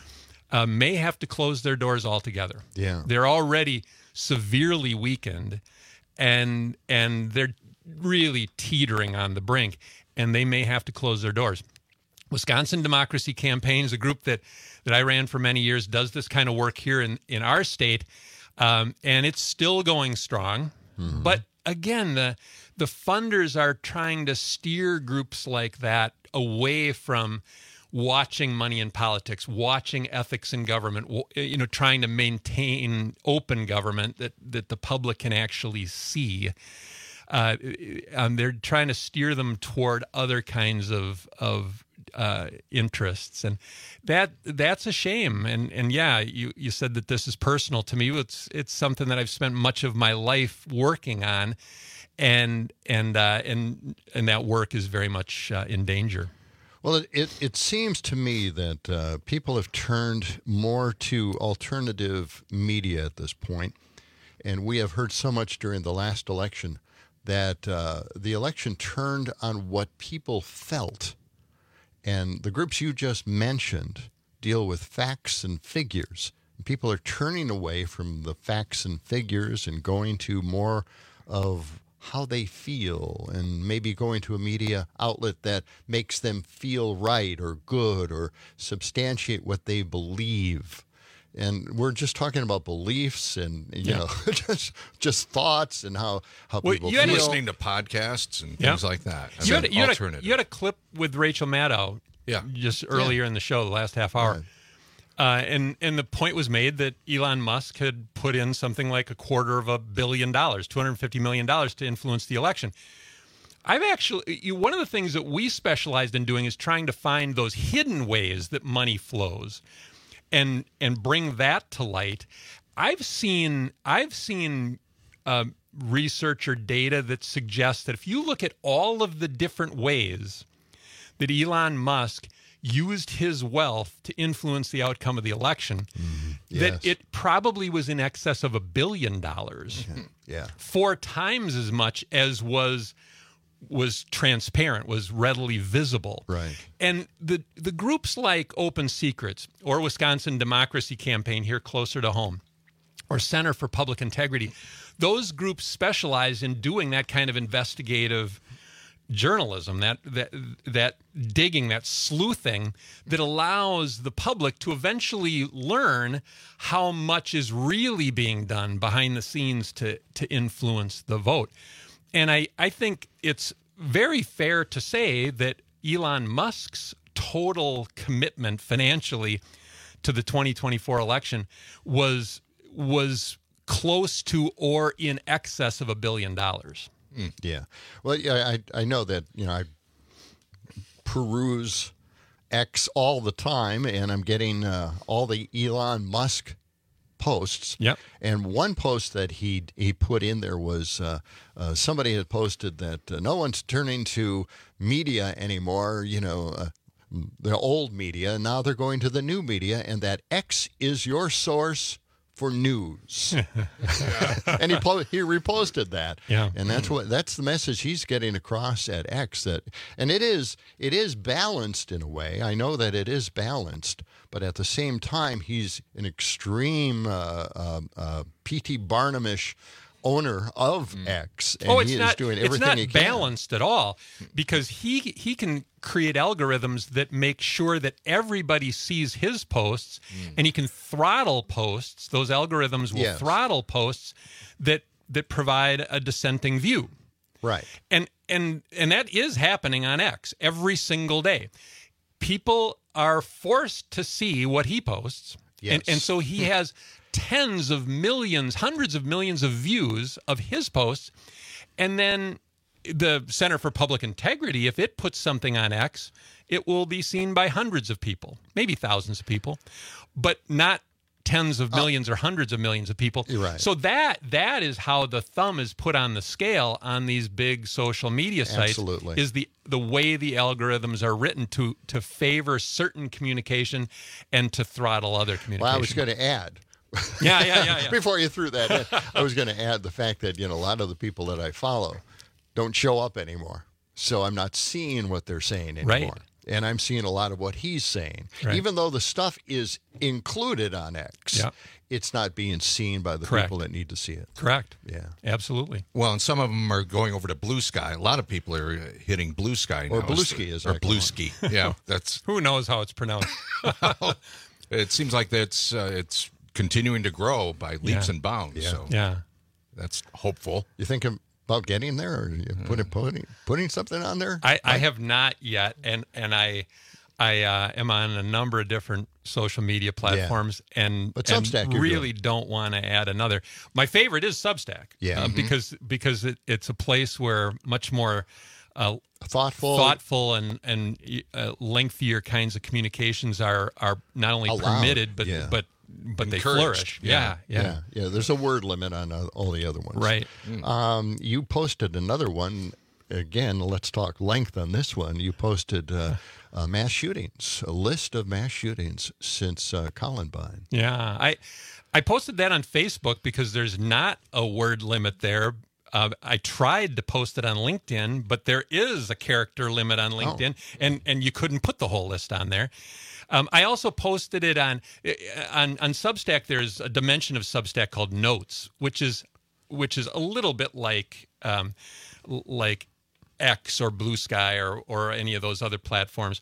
may have to close their doors altogether. Yeah. They're already severely weakened, and they're really teetering on the brink, and they may have to close their doors. Wisconsin Democracy Campaign is a group that I ran for many years, does this kind of work here in our state, and it's still going strong. But again, the funders are trying to steer groups like that away from watching money in politics, watching ethics in government, trying to maintain open government that the public can actually see. They're trying to steer them toward other kinds of interests, and that's a shame. And yeah, you said that this is personal to me. It's something that I've spent much of my life working on, and that work is very much in danger. Well, it seems to me that people have turned more to alternative media at this point, and we have heard so much during the last election that the election turned on what people felt. And the groups you just mentioned deal with facts and figures. People are turning away from the facts and figures and going to more of how they feel, and maybe going to a media outlet that makes them feel right or good or substantiate what they believe. And we're just talking about beliefs and you know just thoughts and how people feel. Listening to podcasts and things like that. You had a clip with Rachel Maddow just earlier in the show, the last half hour. Right. And the point was made that Elon Musk had put in something like $250 million, $250 million to influence the election. I've actually, one of the things that we specialized in doing is trying to find those hidden ways that money flows and bring that to light. I've seen research or data that suggests that if you look at all of the different ways that Elon Musk used his wealth to influence the outcome of the election, that it probably was in excess of $1 billion. 4 times as much as was transparent, was readily visible. Right. And the groups like Open Secrets or Wisconsin Democracy Campaign here closer to home, or Center for Public Integrity, those groups specialize in doing that kind of investigative journalism, that digging, that sleuthing that allows the public to eventually learn how much is really being done behind the scenes to influence the vote. And I think it's very fair to say that Elon Musk's total commitment financially to the 2024 election was close to or in excess of $1 billion. Yeah. Well, yeah, I know that, I peruse X all the time, and I'm getting all the Elon Musk posts. Yep. And one post that he put in there was somebody had posted that no one's turning to media anymore, the old media. Now they're going to the new media, and that X is your source for news. And he reposted that. Yeah. And that's the message he's getting across at X, and it is balanced in a way. I know that it is balanced, but at the same time he's an extreme P.T. Barnum-ish owner of X, and he is doing everything he can. It's not balanced at all, because he can create algorithms that make sure that everybody sees his posts, and he can throttle posts. Those algorithms will throttle posts that provide a dissenting view. Right. And that is happening on X every single day. People are forced to see what he posts. Yes. And so he has tens of millions, hundreds of millions of views of his posts. And then the Center for Public Integrity, if it puts something on X, it will be seen by hundreds of people, maybe thousands of people, but not tens of millions or hundreds of millions of people. You're right. So that is how the thumb is put on the scale on these big social media sites. Absolutely. Is the way the algorithms are written to favor certain communication and to throttle other communication. Well, I was going to add. Yeah. Before you threw that in, I was going to add the fact that, a lot of the people that I follow don't show up anymore. So I'm not seeing what they're saying anymore. Right. And I'm seeing a lot of what he's saying. Right. Even though the stuff is included on X, it's not being seen by the people that need to see it. Correct. Yeah. Absolutely. Well, and some of them are going over to Blue Sky. A lot of people are hitting Blue Sky now. Or Bluesky, as Or Bluesky. Yeah. That's who knows how it's pronounced. It seems like it's continuing to grow by leaps and bounds. Yeah. So that's hopeful. You think about getting there, or you putting something on there? I have not yet, and I am on a number of different social media platforms, and Substack, really don't want to add another. My favorite is Substack, because it's a place where much more thoughtful and lengthier kinds of communications are not only permitted but they flourish. Yeah. There's a word limit on all the other ones. Right. You posted another one again, let's talk length on this one. You posted mass shootings, a list of mass shootings since Columbine. Yeah, I posted that on Facebook because there's not a word limit there. I tried to post it on LinkedIn, but there is a character limit on LinkedIn, and you couldn't put the whole list on there. I also posted it on Substack. There's a dimension of Substack called Notes, which is a little bit like X or Blue Sky or any of those other platforms.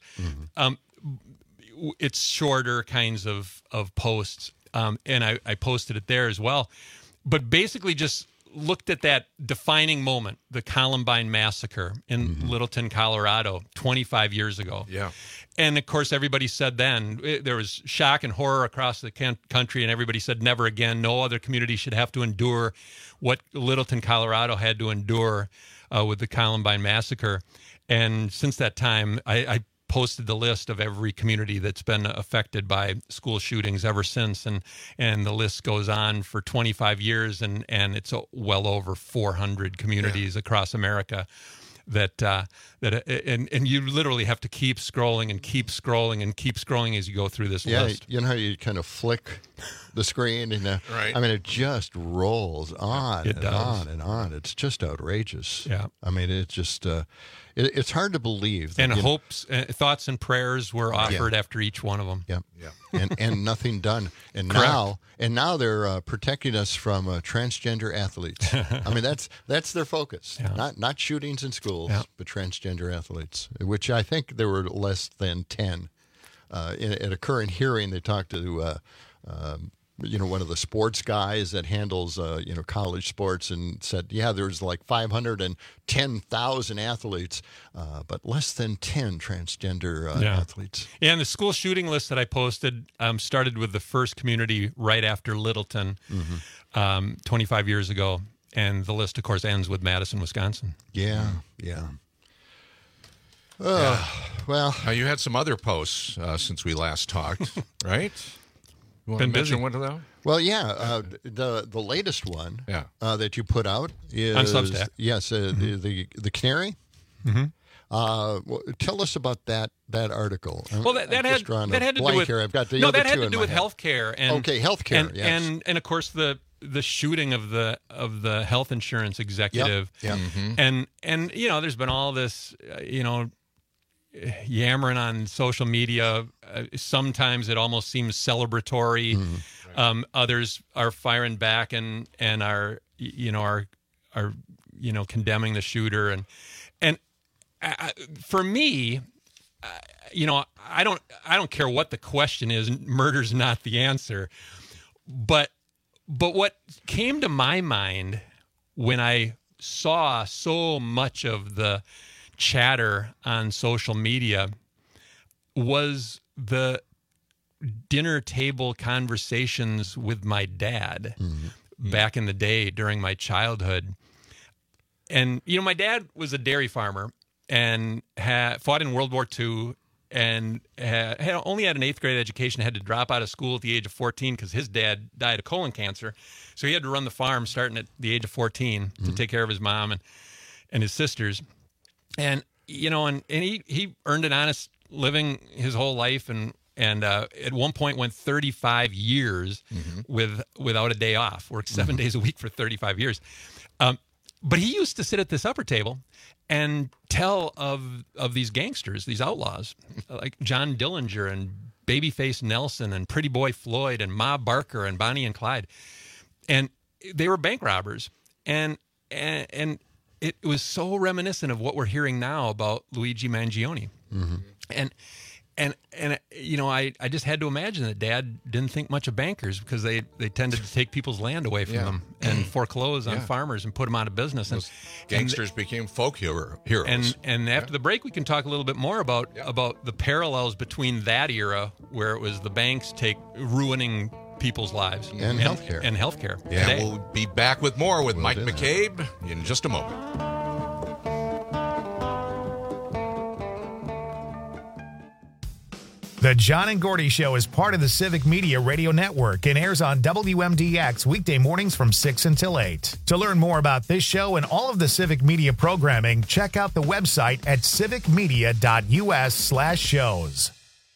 It's shorter kinds of posts, and I posted it there as well. But basically just looked at that defining moment, the Columbine massacre in Littleton, Colorado, 25 years ago. Yeah. And, of course, everybody said then, there was shock and horror across the country, and everybody said never again. No other community should have to endure what Littleton, Colorado had to endure with the Columbine massacre. And since that time, I posted the list of every community that's been affected by school shootings ever since, and the list goes on for 25 years, and it's well over 400 communities across America and you literally have to keep scrolling and keep scrolling and keep scrolling as you go through this list. You know how you kind of flick the screen and right. I mean, it just rolls on It and does. on and on. It's just outrageous. Yeah. I mean, it's just it's hard to believe. That, And hopes, thoughts, and prayers were offered after each one of them. Yep. Yeah. And nothing done. And Correct. now they're protecting us from transgender athletes. I mean, that's their focus. Yeah. Not shootings in schools, but transgender athletes, which I think there were less than 10. At a current hearing, they talked to one of the sports guys that handles college sports, and said, there's like 510,000 athletes, but less than 10 transgender athletes. Yeah, and the school shooting list that I posted started with the first community right after Littleton 25 years ago, and the list, of course, ends with Madison, Wisconsin. Yeah. Well, now you had some other posts since we last talked, right? You want Been to mention busy. one of them? Well, the latest one that you put out is on Substack. Yes, the Canary. Tell us about that article. Well, that had to do with I've got the no, other that had two to in do my with head. healthcare and healthcare, yes. and of course the shooting of the health insurance executive. Yep. And there's been all this yammering on social media. Sometimes it almost seems celebratory. Others are firing back and are condemning the shooter. And for me, I don't care what the question is. Murder's not the answer. But what came to my mind when I saw so much of the chatter on social media was the dinner table conversations with my dad back in the day during my childhood. And, my dad was a dairy farmer and fought in World War II and only had an 8th grade education, had to drop out of school at the age of 14 because his dad died of colon cancer. So he had to run the farm starting at the age of 14 to take care of his mom and his sisters. And, and he earned an honest living his whole life and at one point went 35 years without a day off, worked 7 days a week for 35 years. But he used to sit at this upper table and tell of these gangsters, these outlaws, like John Dillinger and Babyface Nelson and Pretty Boy Floyd and Ma Barker and Bonnie and Clyde. And they were bank robbers. And it was so reminiscent of what we're hearing now about Luigi Mangione. And I just had to imagine that Dad didn't think much of bankers because they tended to take people's land away from them and foreclose on farmers and put them out of business. And gangsters became folk heroes. And after the break, we can talk a little bit more about the parallels between that era, where it was the banks ruining people's lives and healthcare. Yeah, today. we'll be back with more with Mike McCabe in just a moment. The John and Gordy Show is part of the Civic Media Radio Network and airs on WMDX weekday mornings from 6 until 8. To learn more about this show and all of the Civic Media programming, check out the website at civicmedia.us/shows.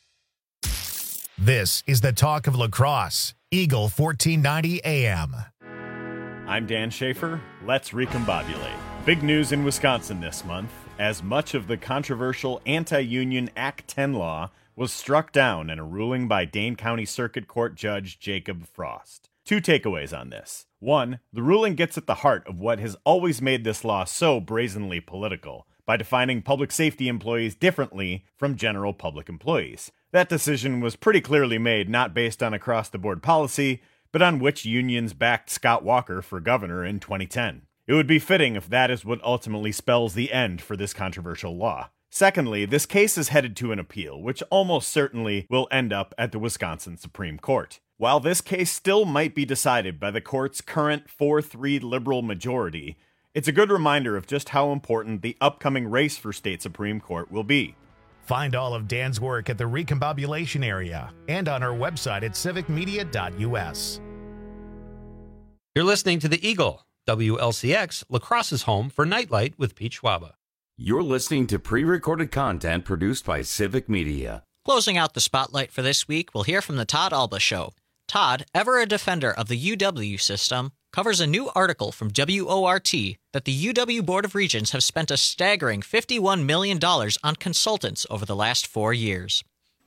This is the Talk of Lacrosse, Eagle 1490 AM. I'm Dan Schaefer. Let's recombobulate. Big news in Wisconsin this month, as much of the controversial anti-union Act 10 law was struck down in a ruling by Dane County Circuit Court Judge Jacob Frost. Two takeaways on this. One, the ruling gets at the heart of what has always made this law so brazenly political, by defining public safety employees differently from general public employees. That decision was pretty clearly made not based on across-the-board policy, but on which unions backed Scott Walker for governor in 2010. It would be fitting if that is what ultimately spells the end for this controversial law. Secondly, this case is headed to an appeal, which almost certainly will end up at the Wisconsin Supreme Court. While this case still might be decided by the court's current 4-3 liberal majority, it's a good reminder of just how important the upcoming race for state Supreme Court will be. Find all of Dan's work at the Recombobulation area and on our website at civicmedia.us. You're listening to The Eagle, WLCX, Lacrosse's home for Nightlight with Pete Schwaba. You're listening to pre-recorded content produced by Civic Media. Closing out the spotlight for this week, we'll hear from the Todd Alba Show. Todd, ever a defender of the UW system, covers a new article from WORT that the UW Board of Regents have spent a staggering $51 million on consultants over the last 4 years.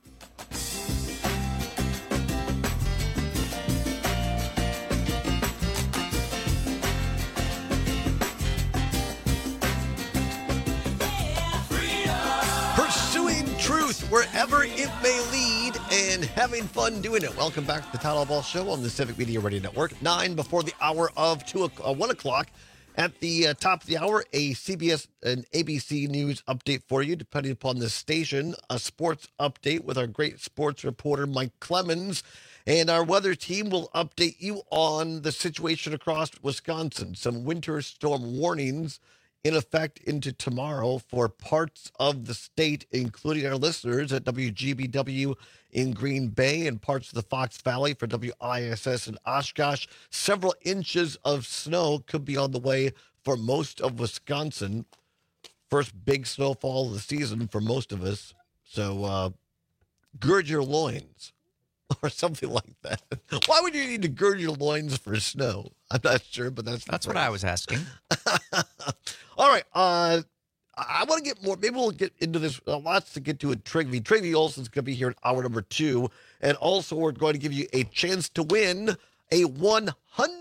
Wherever it may lead and having fun doing it. Welcome back to the Todd Alba Show on the Civic Media Radio Network. 9 before the hour of 1 o'clock. At the top of the hour, a CBS and ABC News update for you, depending upon the station. A sports update with our great sports reporter, Mike Clemens. And our weather team will update you on the situation across Wisconsin. Some winter storm warnings in effect into tomorrow for parts of the state, including our listeners at WGBW in Green Bay and parts of the Fox Valley for WISS in Oshkosh. Several inches of snow could be on the way for most of Wisconsin. First big snowfall of the season for most of us. So gird your loins or something like that. Why would you need to gird your loins for snow? I'm not sure, but that's what I was asking. All right. I want to get more. Maybe we'll get into this. Lots to get to at Trigby. Trigby Olsen's going to be here in hour number 2. And also, we're going to give you a chance to win a $100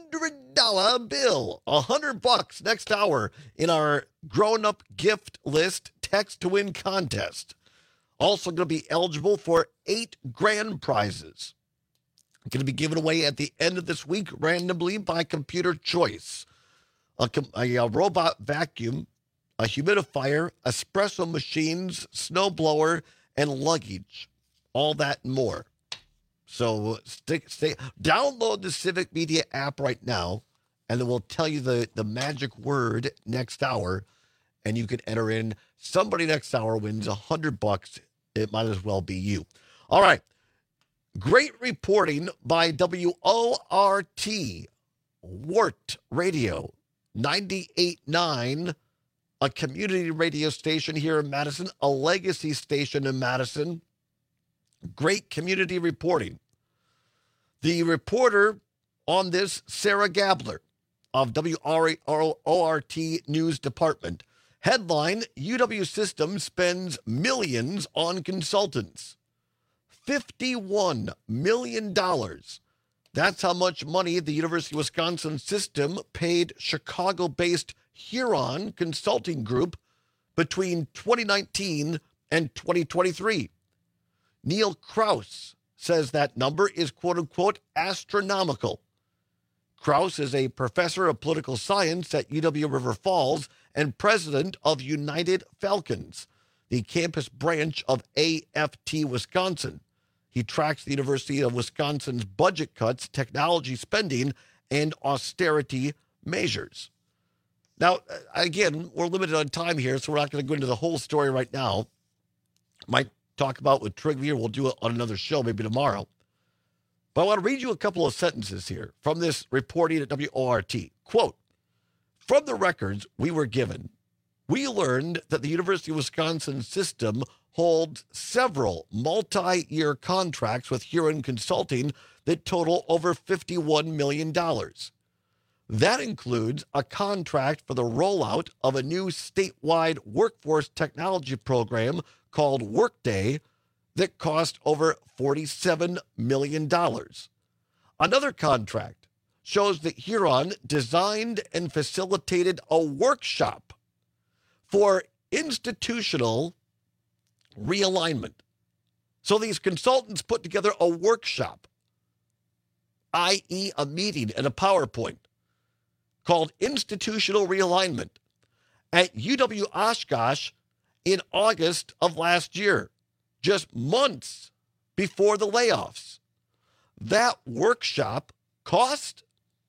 bill. $100 next hour in our grown-up gift list text to win contest. Also going to be eligible for 8 grand prizes. Going to be given away at the end of this week randomly by computer choice. A robot vacuum, a humidifier, espresso machines, snowblower, and luggage. All that and more. So download the Civic Media app right now, and then we'll tell you the magic word next hour, and you can enter in. Somebody next hour wins $100. It might as well be you. All right. Great reporting by WORT, Wart Radio, 98.9, a community radio station here in Madison, a legacy station in Madison. Great community reporting. The reporter on this, Sarah Gabler of WORT News Department. Headline, UW System spends millions on consultants. $51 million. That's how much money the University of Wisconsin system paid Chicago-based Huron Consulting Group between 2019 and 2023. Neil Krause says that number is, quote-unquote, astronomical. Krause is a professor of political science at UW River Falls and president of United Falcons, the campus branch of AFT Wisconsin. He tracks the University of Wisconsin's budget cuts, technology spending, and austerity measures. Now, again, we're limited on time here, so we're not going to go into the whole story right now. My talk about with Trigvier. We'll do it on another show, maybe tomorrow. But I want to read you a couple of sentences here from this reporting at WORT. Quote, from the records we were given, we learned that the University of Wisconsin system holds several multi-year contracts with Huron Consulting that total over $51 million. That includes a contract for the rollout of a new statewide workforce technology program called Workday that cost over $47 million. Another contract shows that Huron designed and facilitated a workshop for institutional realignment. So these consultants put together a workshop, i.e. a meeting and a PowerPoint, called Institutional Realignment at UW Oshkosh in August of last year, just months before the layoffs. That workshop cost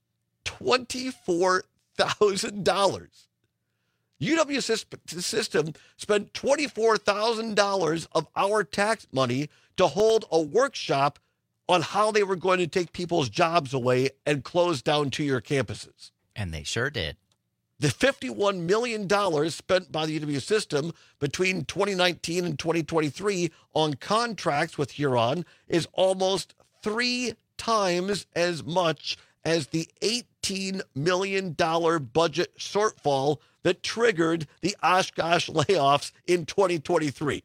$24,000. UW system spent $24,000 of our tax money to hold a workshop on how they were going to take people's jobs away and close down two-year campuses. And they sure did. The $51 million spent by the UW system between 2019 and 2023 on contracts with Huron is almost 3 times as much as the $18 million budget shortfall that triggered the Oshkosh layoffs in 2023.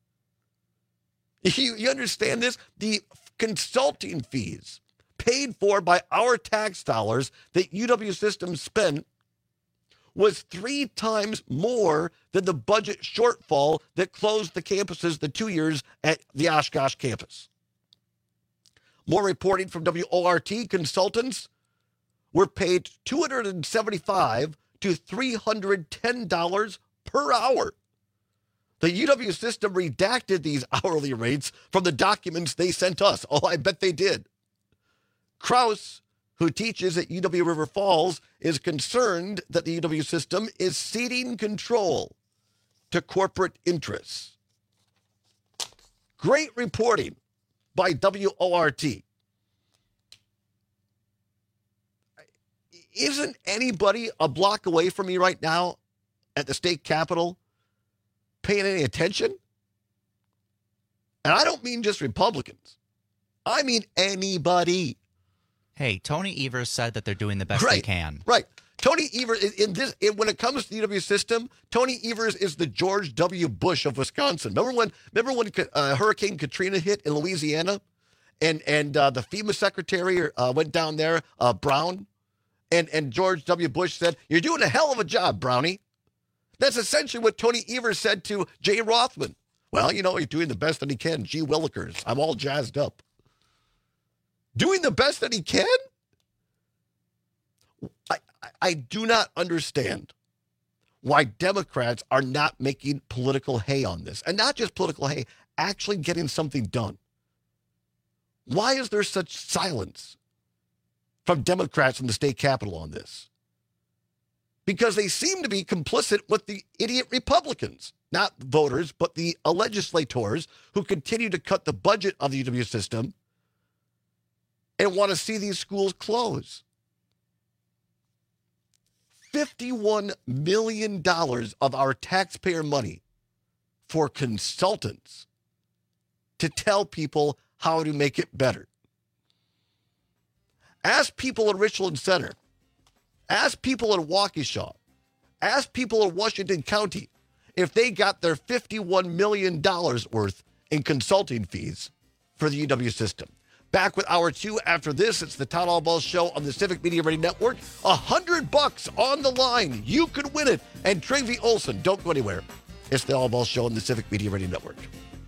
You understand this? The consulting fees paid for by our tax dollars that UW system spent was 3 times more than the budget shortfall that closed the campuses the 2 years at the Oshkosh campus. More reporting from WORT consultants were paid $275 to $310 per hour. The UW system redacted these hourly rates from the documents they sent us. Oh, I bet they did. Krause, who teaches at UW River Falls, is concerned that the UW system is ceding control to corporate interests. Great reporting by WORT. Isn't anybody a block away from me right now at the state capitol paying any attention? And I don't mean just Republicans. I mean anybody. Hey, Tony Evers said that they're doing the best they can. Right. Tony Evers, when it comes to the UW system, Tony Evers is the George W. Bush of Wisconsin. Remember when Hurricane Katrina hit in Louisiana, and the FEMA secretary went down there, Brown, and George W. Bush said, "You're doing a hell of a job, Brownie." That's essentially what Tony Evers said to Jay Rothman. Well, you're doing the best that he can. Gee Willikers, I'm all jazzed up. Doing the best that he can? I do not understand why Democrats are not making political hay on this. And not just political hay, actually getting something done. Why is there such silence from Democrats in the state capitol on this? Because they seem to be complicit with the idiot Republicans, not voters, but the legislators who continue to cut the budget of the UW system and want to see these schools close. $51 million of our taxpayer money for consultants to tell people how to make it better. Ask people in Richland Center. Ask people in Waukesha. Ask people in Washington County if they got their $51 million worth in consulting fees for the UW system. Back with Hour 2 after this. It's the Todd Allball Show on the Civic Media Radio Network. $100 on the line. You could win it. And Trevy Olson, don't go anywhere. It's the Allball Show on the Civic Media Radio Network.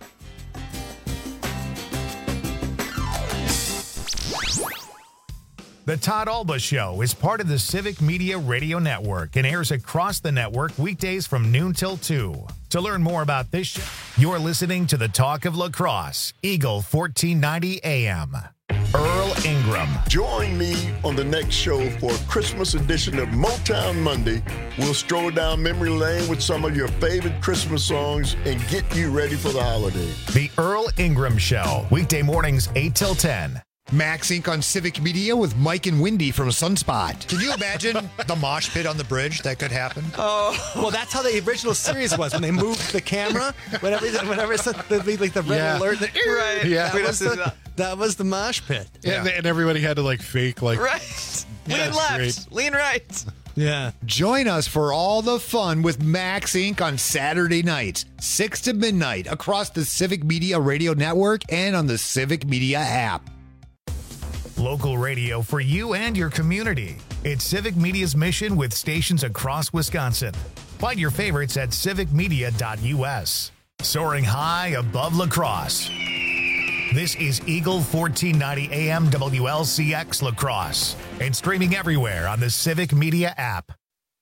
The Todd Alba Show is part of the Civic Media Radio Network and airs across the network weekdays from noon till 2. To learn more about this show, you're listening to the Talk of La Crosse, Eagle 1490 AM. Earl Ingram. Join me on the next show for a Christmas edition of Motown Monday. We'll stroll down memory lane with some of your favorite Christmas songs and get you ready for the holiday. The Earl Ingram Show, weekday mornings 8 till 10. Max Inc. on Civic Media with Mike and Wendy from Sunspot. Can you imagine the mosh pit on the bridge that could happen? Oh, well, that's how the original series was when they moved the camera. Whenever it's like the red alert. Right. Yeah. That was the mosh pit. Yeah. And everybody had to like fake like. Right. Lean left. Lean right. Yeah. Join us for all the fun with Max Inc. on Saturday nights, 6 to midnight, across the Civic Media Radio Network and on the Civic Media app. Local radio for you and your community. It's Civic Media's mission with stations across Wisconsin. Find your favorites at civicmedia.us. Soaring high above La Crosse. This is Eagle 1490 AM WLCX La Crosse and streaming everywhere on the Civic Media app.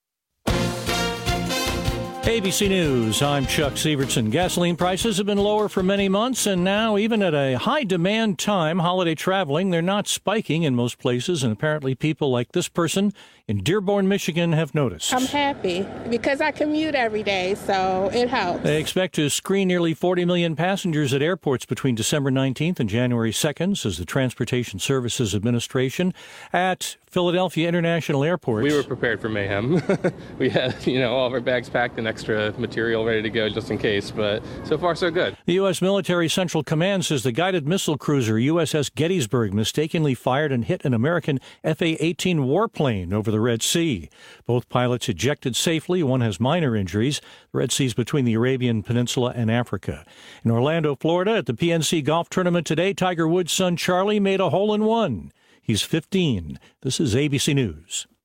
ABC News, I'm Chuck Sievertson. Gasoline prices have been lower for many months, and now, even at a high-demand time, holiday traveling, they're not spiking in most places, and apparently people like this person in Dearborn, Michigan have noticed. I'm happy because I commute every day, so it helps. They expect to screen nearly 40 million passengers at airports between December 19th and January 2nd, says the Transportation Services Administration at Philadelphia International Airport. We were prepared for mayhem. We had, all of our bags packed and extra material ready to go just in case, but so far so good. The U.S. Military Central Command says the guided missile cruiser USS Gettysburg mistakenly fired and hit an American FA-18 warplane over the Red Sea. Both pilots ejected safely. One has minor injuries. The Red Sea is between the Arabian Peninsula and Africa. In Orlando, Florida, at the PNC Golf Tournament today, Tiger Woods' son Charlie made a hole-in-one. He's 15. This is ABC News.